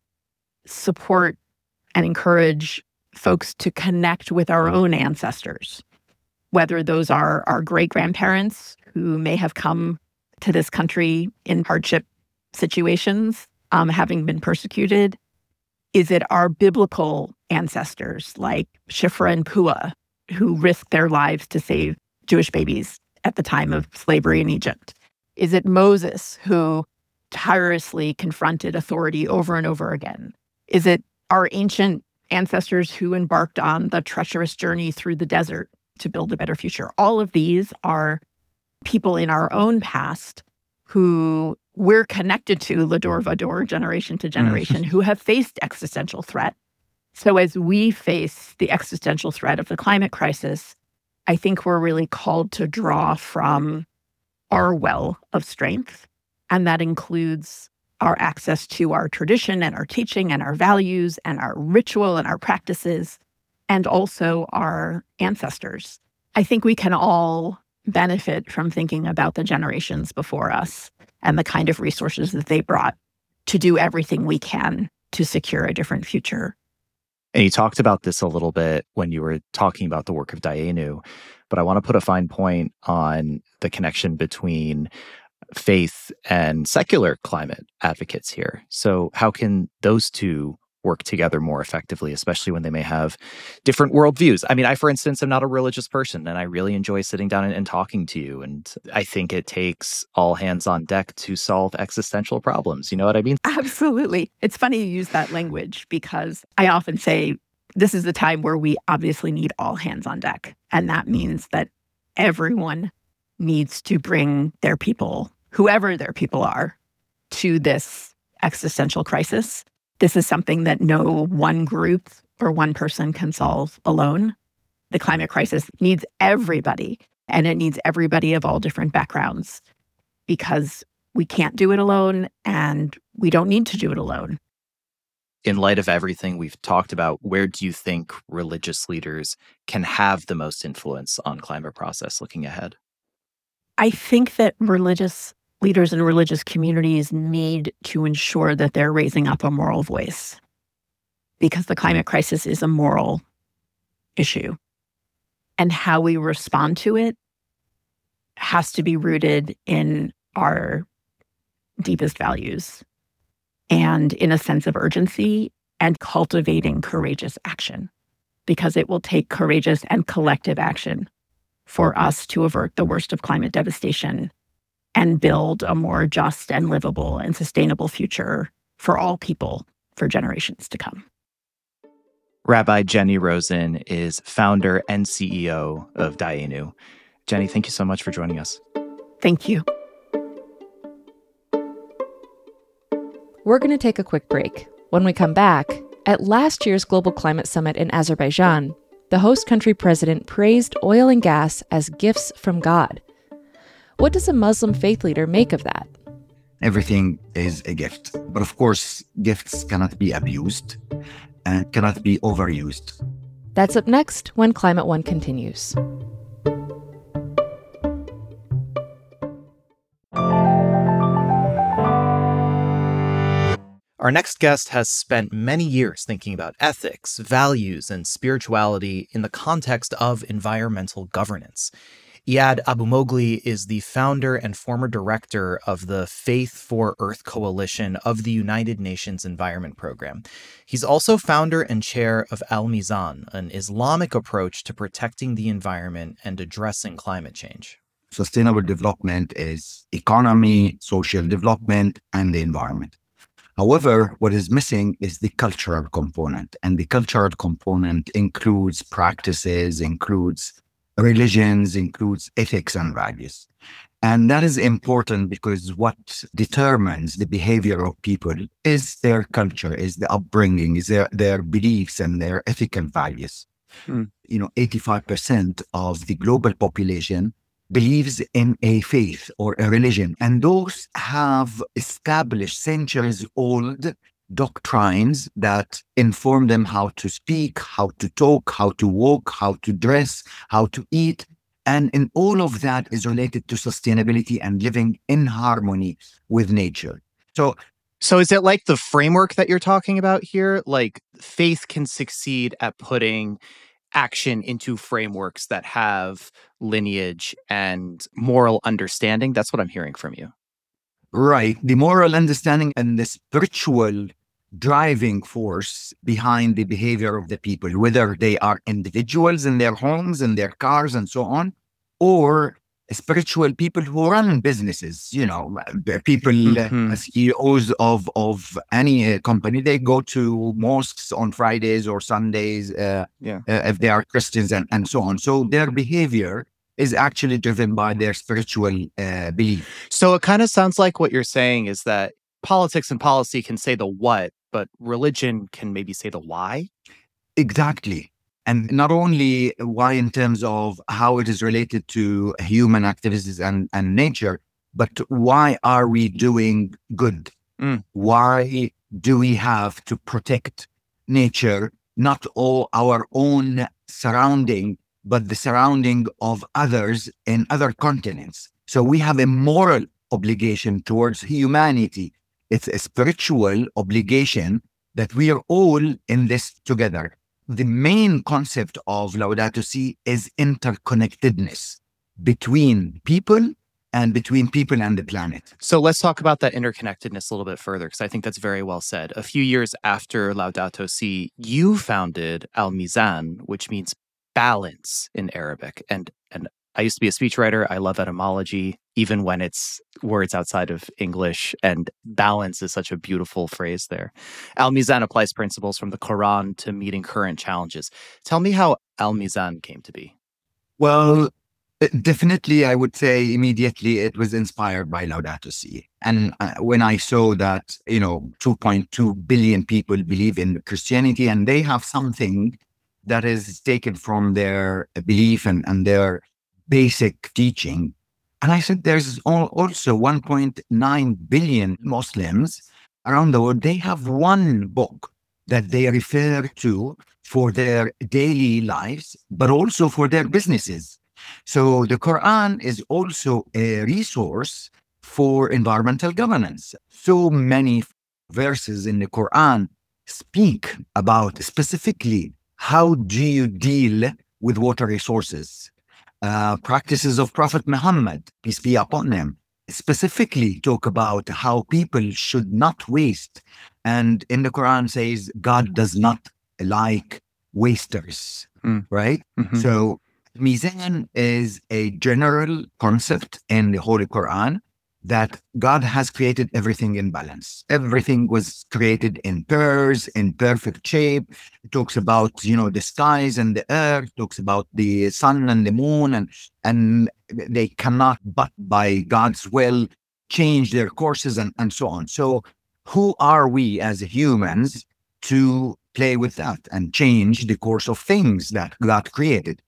support and encourage folks to connect with our own ancestors, whether those are our great-grandparents who may have come to this country in hardship situations, having been persecuted. Is it our biblical ancestors like Shiphrah and Puah, who risked their lives to save Jewish babies at the time of slavery in Egypt? Is it Moses, who tirelessly confronted authority over and over again? Is it our ancient ancestors who embarked on the treacherous journey through the desert to build a better future? All of these are people in our own past who we're connected to, Lador Vador, generation to generation, who have faced existential threat. So as we face the existential threat of the climate crisis, I think we're really called to draw from our well of strength. And that includes our access to our tradition and our teaching and our values and our ritual and our practices, and also our ancestors. I think we can all benefit from thinking about the generations before us and the kind of resources that they brought to do everything we can to secure a different future. And you talked about this a little bit when you were talking about the work of Dayenu, but I want to put a fine point on the connection between faith and secular climate advocates here. So how can those two work together more effectively, especially when they may have different worldviews? I mean, I, for instance, am not a religious person, and I really enjoy sitting down and talking to you. And I think it takes all hands on deck to solve existential problems. You know what I mean? Absolutely. It's funny you use that language because I often say this is the time where we obviously need all hands on deck. And that means that everyone needs to bring their people, whoever their people are, to this existential crisis. This is something that no one group or one person can solve alone. The climate crisis needs everybody, and it needs everybody of all different backgrounds because we can't do it alone and we don't need to do it alone. In light of everything we've talked about, where do you think religious leaders can have the most influence on climate process looking ahead? I think that religious leaders and religious communities need to ensure that they're raising up a moral voice because the climate crisis is a moral issue. And how we respond to it has to be rooted in our deepest values and in a sense of urgency and cultivating courageous action, because it will take courageous and collective action for us to avert the worst of climate devastation and build a more just and livable and sustainable future for all people for generations to come. Rabbi Jenny Rosen is founder and CEO of Dayenu. Jenny, thank you so much for joining us. Thank you. We're going to take a quick break. When we come back, at last year's Global Climate Summit in Azerbaijan, the host country president praised oil and gas as gifts from God. What does a Muslim faith leader make of that? Everything is a gift. But of course, gifts cannot be abused and cannot be overused. That's up next when Climate One continues. Our next guest has spent many years thinking about ethics, values, and spirituality in the context of environmental governance. Iyad Abou-Mogli is the founder and former director of the Faith for Earth Coalition of the United Nations Environment Program. He's also founder and chair of Al-Mizan, an Islamic approach to protecting the environment and addressing climate change. Sustainable development is economy, social development, and the environment. However, what is missing is the cultural component, and the cultural component includes practices, includes religions, includes ethics and values. And that is important because what determines the behavior of people is their culture, is the upbringing, is their beliefs and their ethical values. 85% of the global population believes in a faith or a religion, and those have established centuries-old doctrines that inform them how to speak, how to talk, how to walk, how to dress, how to eat. And in all of that is related to sustainability and living in harmony with nature. So is it like the framework that you're talking about here? Like faith can succeed at putting action into frameworks that have lineage and moral understanding? That's what I'm hearing from you. Right. The moral understanding and the spiritual driving force behind the behavior of the people, whether they are individuals in their homes, in their cars, and so on, or spiritual people who run businesses, people, CEOs of any company, they go to mosques on Fridays or Sundays, if they are Christians and so on. So their behavior is actually driven by their spiritual belief. So it kind of sounds like what you're saying is that politics and policy can say the what, but religion can maybe say the why? Exactly. And not only why in terms of how it is related to human activities and nature, but why are we doing good? Why do we have to protect nature, not all our own surrounding, but the surrounding of others in other continents? So we have a moral obligation towards humanity. It's a spiritual obligation that we are all in this together. The main concept of Laudato Si is interconnectedness between people and between people and the planet. So let's talk about that interconnectedness a little bit further, because I think that's very well said. A few years after Laudato Si, you founded Al-Mizan, which means balance in Arabic. And I used to be a speechwriter. I love etymology, even when it's words outside of English. And balance is such a beautiful phrase there. Al-Mizan applies principles from the Quran to meeting current challenges. Tell me how Al-Mizan came to be. Well, definitely, I would say immediately it was inspired by Laudato Si. And when I saw that, 2.2 billion people believe in Christianity and they have something that is taken from their belief and their basic teaching. And I said, there's also 1.9 billion Muslims around the world. They have one book that they refer to for their daily lives, but also for their businesses. So the Quran is also a resource for environmental governance. So many verses in the Quran speak about specifically how do you deal with water resources. Practices of Prophet Muhammad, peace be upon him, specifically talk about how people should not waste. And in the Quran says, God does not like wasters, right? So Mizan is a general concept in the Holy Quran that God has created everything in balance. Everything was created in pairs, in perfect shape. It talks about, the skies and the earth, talks about the sun and the moon, and they cannot, but by God's will, change their courses and so on. So who are we as humans to play with that and change the course of things that God created?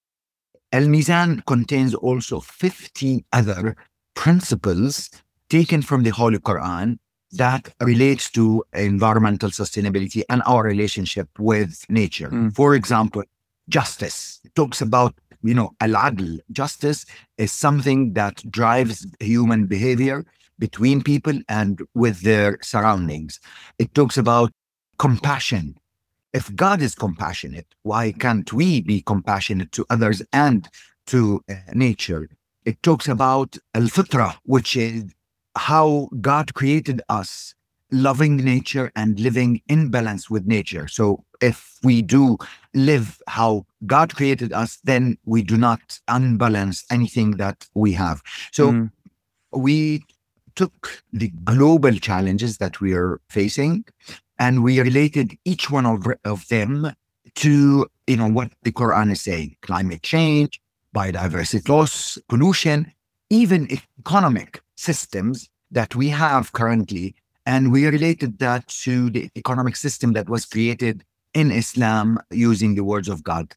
Al-Mizan contains also 50 other principles taken from the Holy Quran that relates to environmental sustainability and our relationship with nature. For example, justice. It talks about, al-adl. Justice is something that drives human behavior between people and with their surroundings. It talks about compassion. If God is compassionate, why can't we be compassionate to others and to nature? It talks about al-fitra, which is how God created us, loving nature and living in balance with nature. So if we do live how God created us, then we do not unbalance anything that we have. So we took the global challenges that we are facing and we related each one of them to, what the Quran is saying: climate change, biodiversity loss, pollution, even economic systems that we have currently. And we related that to the economic system that was created in Islam using the words of God.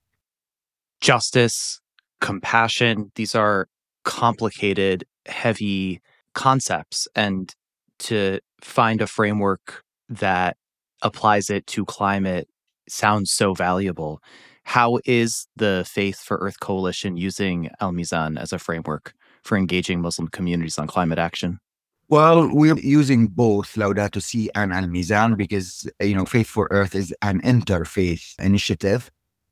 Justice, compassion, these are complicated, heavy concepts. And to find a framework that applies it to climate sounds so valuable. How is the Faith for Earth Coalition using Al-Mizan as a framework for engaging Muslim communities on climate action? Well, we're using both Laudato Si and Al-Mizan because, Faith for Earth is an interfaith initiative.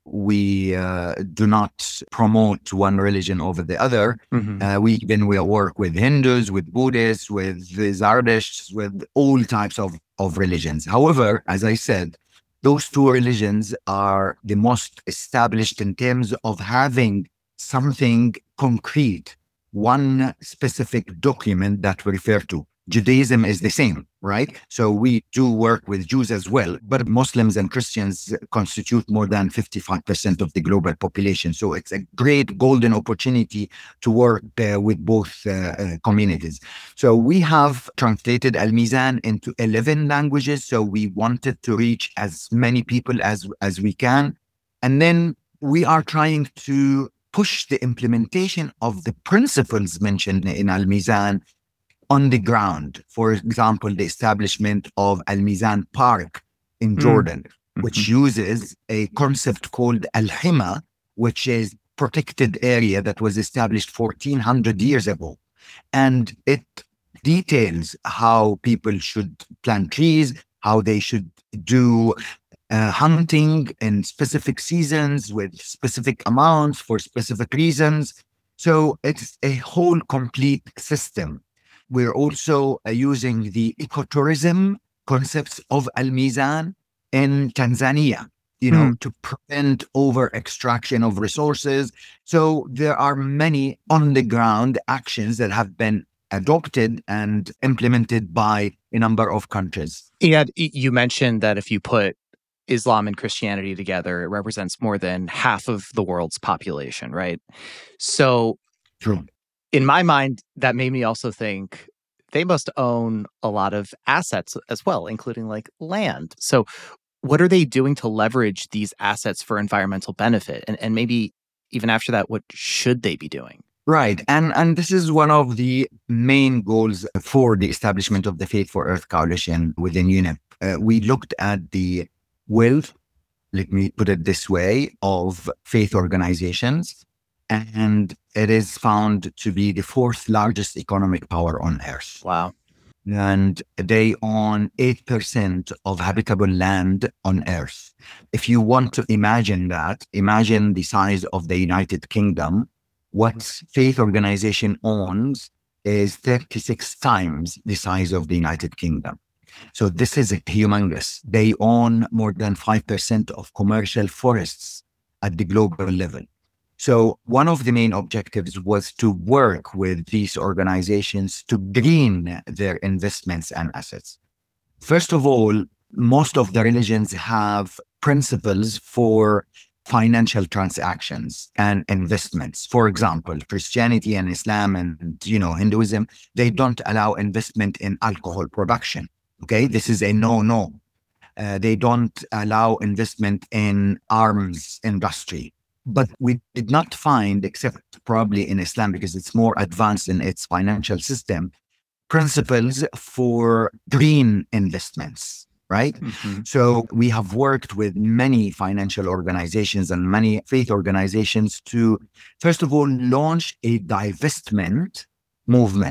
We do not promote one religion over the other. We work with Hindus, with Buddhists, with Zardashts, with all types of religions. However, as I said, those two religions are the most established in terms of having something concrete, one specific document that we refer to. Judaism is the same, right? So we do work with Jews as well, but Muslims and Christians constitute more than 55% of the global population. So it's a great golden opportunity to work with both communities. So we have translated Al-Mizan into 11 languages. So we wanted to reach as many people as we can. And then we are trying to push the implementation of the principles mentioned in Al-Mizan on the ground. For example, the establishment of Al-Mizan Park in Jordan, which uses a concept called Al-Hima, which is protected area that was established 1400 years ago. And it details how people should plant trees, how they should do hunting in specific seasons with specific amounts for specific reasons. So it's a whole complete system. We're also using the ecotourism concepts of Al-Mizan in Tanzania, to prevent over extraction of resources. So there are many on the ground actions that have been adopted and implemented by a number of countries. Yeah, you mentioned that if you put Islam and Christianity together, it represents more than half of the world's population, right? So true. In my mind, that made me also think they must own a lot of assets as well, including like land. So what are they doing to leverage these assets for environmental benefit? And maybe even after that, what should they be doing? Right. And this is one of the main goals for the establishment of the Faith for Earth Coalition within UNEP. We looked at the wealth, let me put it this way, of faith organizations. And it is found to be the fourth largest economic power on Earth. Wow. And they own 8% of habitable land on Earth. If you want to imagine that, imagine the size of the United Kingdom. What faith organization owns is 36 times the size of the United Kingdom. So this is humongous. They own more than 5% of commercial forests at the global level. So one of the main objectives was to work with these organizations to green their investments and assets. First of all, most of the religions have principles for financial transactions and investments. For example, Christianity and Islam and Hinduism, they don't allow investment in alcohol production. Okay, this is a no. They don't allow investment in arms industry. But we did not find, except probably in Islam, because it's more advanced in its financial system, principles for green investments, right? So we have worked with many financial organizations and many faith organizations to, first of all, launch a divestment movement.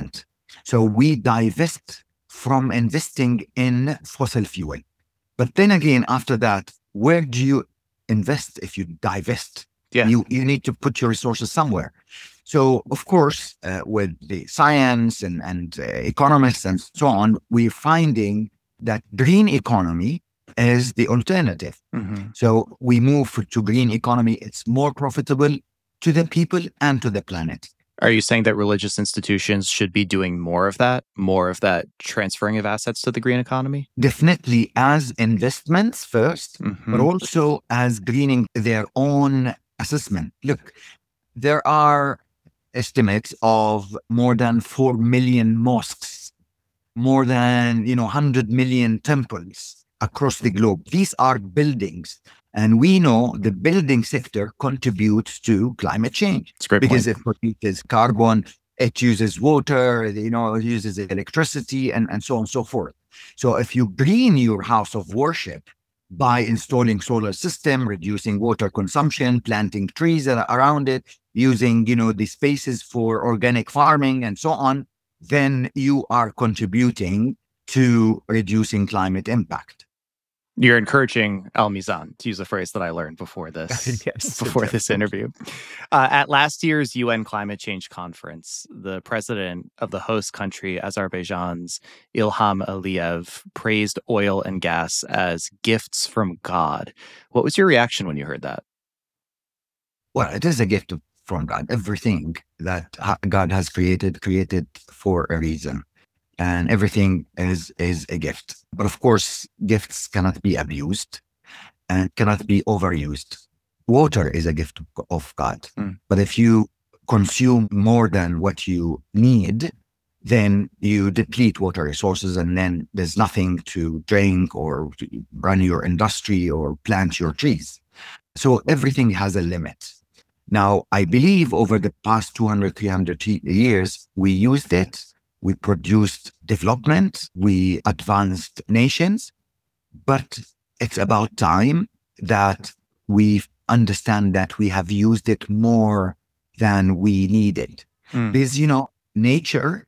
So we divest from investing in fossil fuel. But then again, after that, where do you invest if you divest? Yeah. You need to put your resources somewhere. So, of course, with the science and economists and so on, we're finding that green economy is the alternative. So we move to green economy. It's more profitable to the people and to the planet. Are you saying that religious institutions should be doing more of that transferring of assets to the green economy? Definitely as investments first, but also as greening their own assessment. Look, there are estimates of more than 4 million mosques, more than 100 million temples across the globe. These are buildings. And we know the building sector contributes to climate change. That's a great because point. it produces carbon, it uses water, it uses electricity, and so on and so forth. So if you green your house of worship by installing solar system, reducing water consumption, planting trees around it, using the spaces for organic farming and so on, then you are contributing to reducing climate impact. You're encouraging Al-Mizan, to use a phrase that I learned before this this interview. At last year's UN Climate Change Conference, the president of the host country, Azerbaijan's Ilham Aliyev, praised oil and gas as gifts from God. What was your reaction when you heard that? Well, it is a gift from God. Everything that God has created for a reason. And everything is a gift. But of course, gifts cannot be abused and cannot be overused. Water is a gift of God. But if you consume more than what you need, then you deplete water resources, and then there's nothing to drink or to run your industry or plant your trees. So everything has a limit. Now, I believe over the past 200, 300 years, we used it. We produced development, we advanced nations, but it's about time that we understand that we have used it more than we needed. Because, nature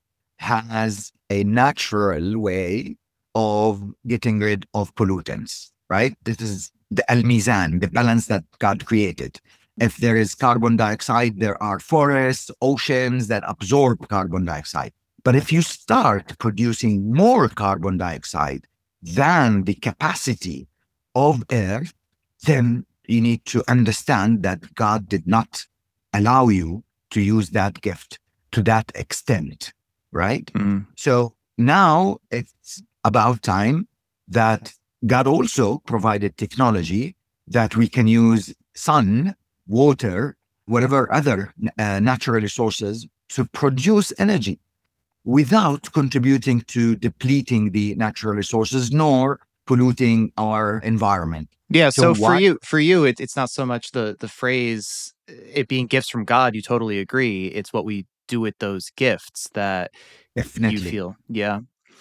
has a natural way of getting rid of pollutants, right? This is the al-mizan, the balance that God created. If there is carbon dioxide, there are forests, oceans that absorb carbon dioxide. But if you start producing more carbon dioxide than the capacity of Earth, then you need to understand that God did not allow you to use that gift to that extent, right? So now it's about time that God also provided technology that we can use sun, water, whatever other natural resources to produce energy, without contributing to depleting the natural resources nor polluting our environment. Yeah. So for you, it's not so much the phrase it being gifts from God. You totally agree. It's what we do with those gifts that Definitely. you feel. Yeah.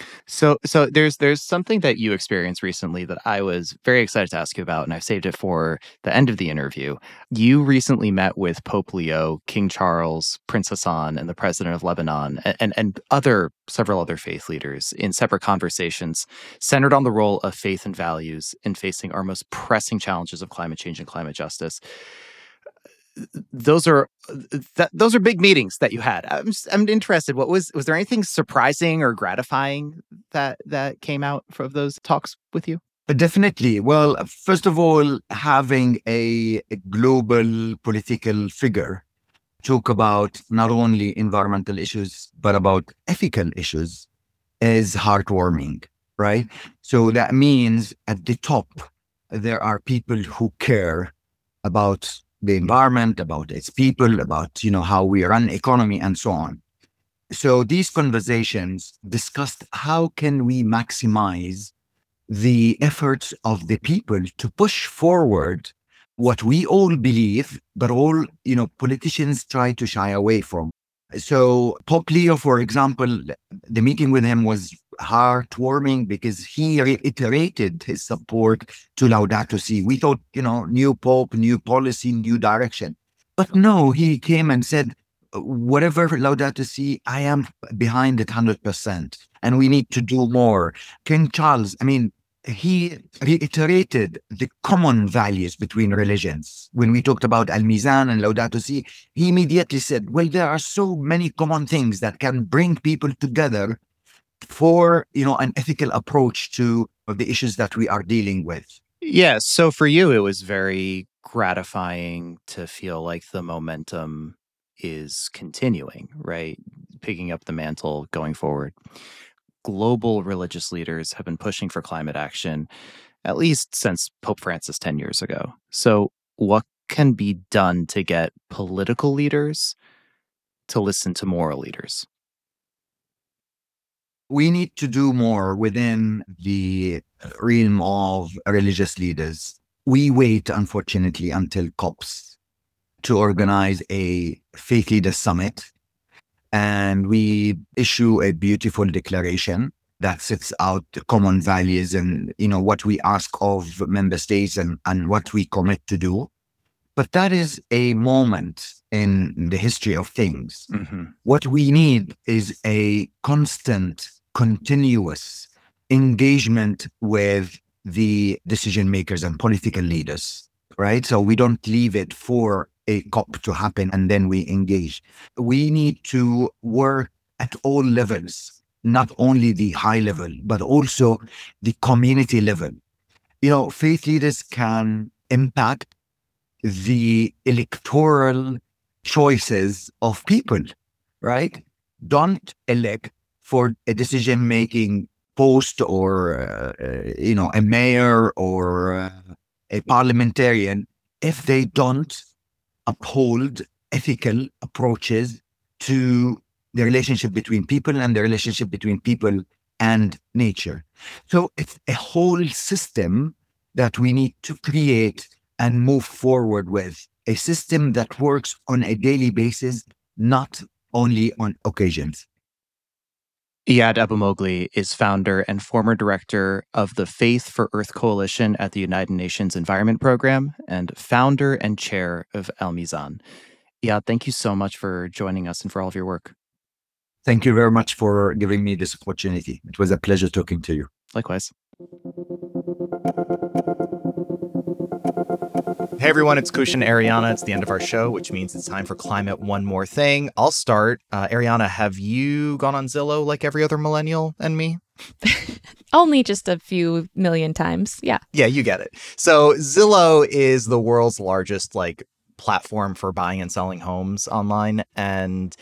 So there's something that you experienced recently that I was very excited to ask you about, and I've saved it for the end of the interview. You recently met with Pope Leo, King Charles, Prince Hassan, and the president of Lebanon, and several other faith leaders in separate conversations centered on the role of faith and values in facing our most pressing challenges of climate change and climate justice. Those are big meetings that you had. I'm interested. Was there anything surprising or gratifying that came out of those talks with you? Definitely. Well, first of all, having a global political figure talk about not only environmental issues but about ethical issues is heartwarming, right? So that means at the top there are people who care about the environment, about its people, about, how we run economy and so on. So these conversations discussed how can we maximize the efforts of the people to push forward what we all believe, but all, politicians try to shy away from. So Pope Leo, for example, the meeting with him was heartwarming because he reiterated his support to Laudato Si. We thought, new Pope, new policy, new direction. But no, he came and said, whatever Laudato Si, I am behind it 100%. And we need to do more. King Charles, I mean, he reiterated the common values between religions. When we talked about Al-Mizan and Laudato Si, he immediately said, well, there are so many common things that can bring people together for, an ethical approach to the issues that we are dealing with. Yeah, so for you, it was very gratifying to feel like the momentum is continuing, right? Picking up the mantle going forward. Global religious leaders have been pushing for climate action at least since Pope Francis 10 years ago. So what can be done to get political leaders to listen to moral leaders? We need to do more within the realm of religious leaders. We wait, unfortunately, until COPs to organize a faith leaders summit. And we issue a beautiful declaration that sets out the common values and, what we ask of member states and what we commit to do. But that is a moment in the history of things. Mm-hmm. What we need is a constant, continuous engagement with the decision makers and political leaders, right? So we don't leave it for a COP to happen and then we engage. We need to work at all levels, not only the high level, but also the community level. Faith leaders can impact the electoral choices of people, right? Don't elect for a decision-making post or, a mayor or a parliamentarian if they don't uphold ethical approaches to the relationship between people and the relationship between people and nature. So it's a whole system that we need to create and move forward with, a system that works on a daily basis, not only on occasions. Iyad Abou-Mogli is founder and former director of the Faith for Earth Coalition at the United Nations Environment Program and founder and chair of Al-Mizan. Iyad, thank you so much for joining us and for all of your work. Thank you very much for giving me this opportunity. It was a pleasure talking to you. Likewise. Hey everyone, it's Kush and Ariana. It's the end of our show, which means it's time for Climate One More Thing. I'll start. Ariana, have you gone on Zillow like every other millennial and me? Only just a few million times. Yeah. Yeah, you get it. So Zillow is the world's largest platform for buying and selling homes online. And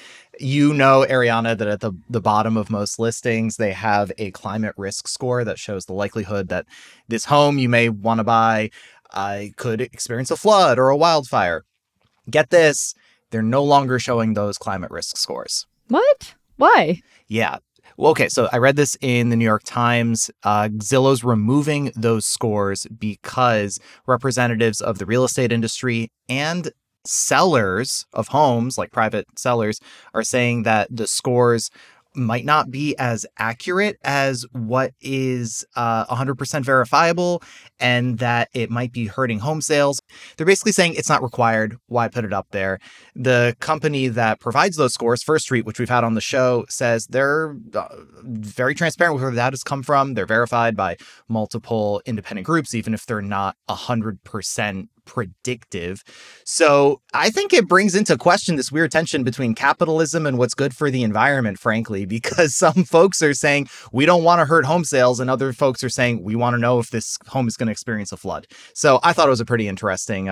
Ariana, that at the bottom of most listings, they have a climate risk score that shows the likelihood that this home you may want to buy could experience a flood or a wildfire. Get this, they're no longer showing those climate risk scores. What? Why? Yeah. Well, okay, so I read this in the New York Times. Zillow's removing those scores because representatives of the real estate industry and sellers of homes, like private sellers, are saying that the scores might not be as accurate as what is 100% verifiable, and that it might be hurting home sales. They're basically saying it's not required. Why put it up there? The company that provides those scores, First Street, which we've had on the show, says they're very transparent with where that has come from. They're verified by multiple independent groups, even if they're not 100% predictive. So I think it brings into question this weird tension between capitalism and what's good for the environment, frankly, because some folks are saying we don't want to hurt home sales and other folks are saying we want to know if this home is going to experience a flood. So I thought it was a pretty interesting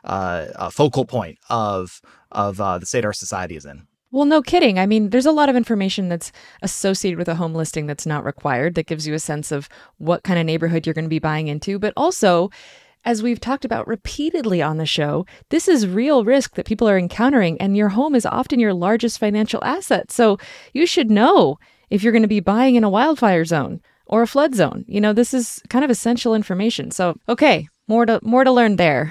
focal point of the state our society is in. Well, no kidding. I mean, there's a lot of information that's associated with a home listing that's not required, that gives you a sense of what kind of neighborhood you're going to be buying into, but also, as we've talked about repeatedly on the show, this is real risk that people are encountering, and your home is often your largest financial asset. So you should know if you're going to be buying in a wildfire zone or a flood zone. This is kind of essential information. So, okay, more to learn there.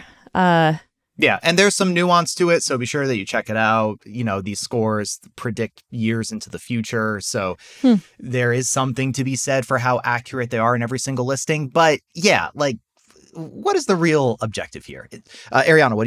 Yeah, and there's some nuance to it, so be sure that you check it out. These scores predict years into the future, so there is something to be said for how accurate they are in every single listing. But yeah, what is the real objective here? Ariana, what do you got?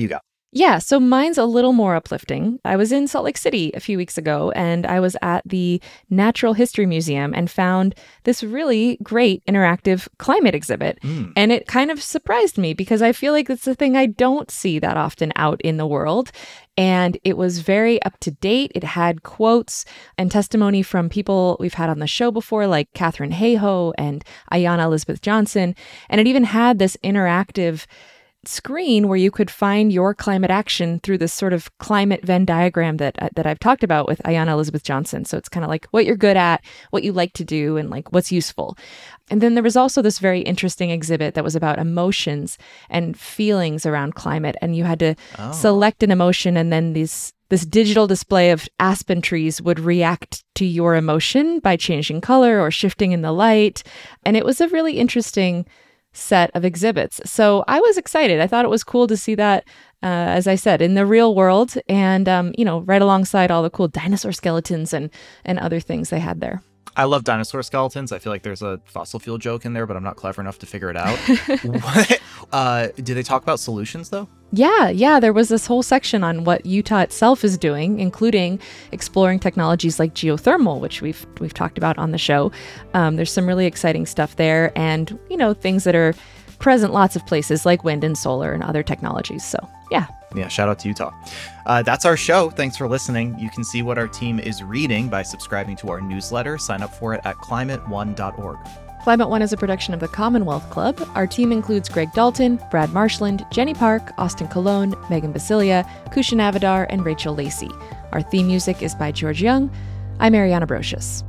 Yeah, so mine's a little more uplifting. I was in Salt Lake City a few weeks ago, and I was at the Natural History Museum and found this really great interactive climate exhibit. And it kind of surprised me because I feel like it's a thing I don't see that often out in the world. And it was very up to date. It had quotes and testimony from people we've had on the show before, like Katharine Hayhoe and Ayanna Elizabeth Johnson. And it even had this interactive screen where you could find your climate action through this sort of climate Venn diagram that I've talked about with Ayanna Elizabeth Johnson. So it's kind of like what you're good at, what you like to do, and like what's useful. And then there was also this very interesting exhibit that was about emotions and feelings around climate. And you had to select an emotion, and then this digital display of aspen trees would react to your emotion by changing color or shifting in the light. And it was a really interesting set of exhibits. So I was excited. I thought it was cool to see that, as I said, in the real world and, right alongside all the cool dinosaur skeletons and other things they had there. I love dinosaur skeletons. I feel like there's a fossil fuel joke in there, but I'm not clever enough to figure it out. Did they talk about solutions, though? Yeah. There was this whole section on what Utah itself is doing, including exploring technologies like geothermal, which we've talked about on the show. There's some really exciting stuff there, and things that are present lots of places like wind and solar and other technologies. So yeah, shout out to Utah. That's our show. Thanks for listening. You can see what our team is reading by subscribing to our newsletter. Sign up for it at climateone.org. Climate One is a production of the Commonwealth Club. Our team includes Greg Dalton, Brad Marshland, Jenny Park, Austin Colon, Megan Basilia, Kusha Navadar, and Rachel Lacey. Our theme music is by George Young. I'm Ariana Brocious.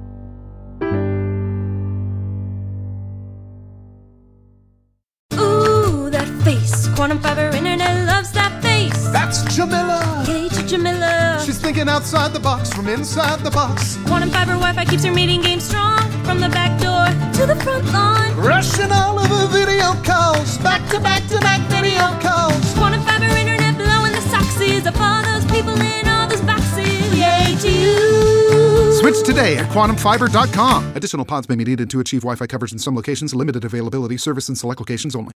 Ooh, that face. Quantum fiber internet loves that face. That's Jamila. Yay to Jamila. She's thinking outside the box from inside the box. Quantum fiber Wi-Fi keeps her meeting game strong. From the back door to the front lawn. Rushing all of her video calls. Back to back to back video calls. Quantum fiber internet blowing the soxies of all those people in all those boxes. Yay to you. Switch today at quantumfiber.com. Additional pods may be needed to achieve Wi-Fi coverage in some locations. Limited availability. Service in select locations only.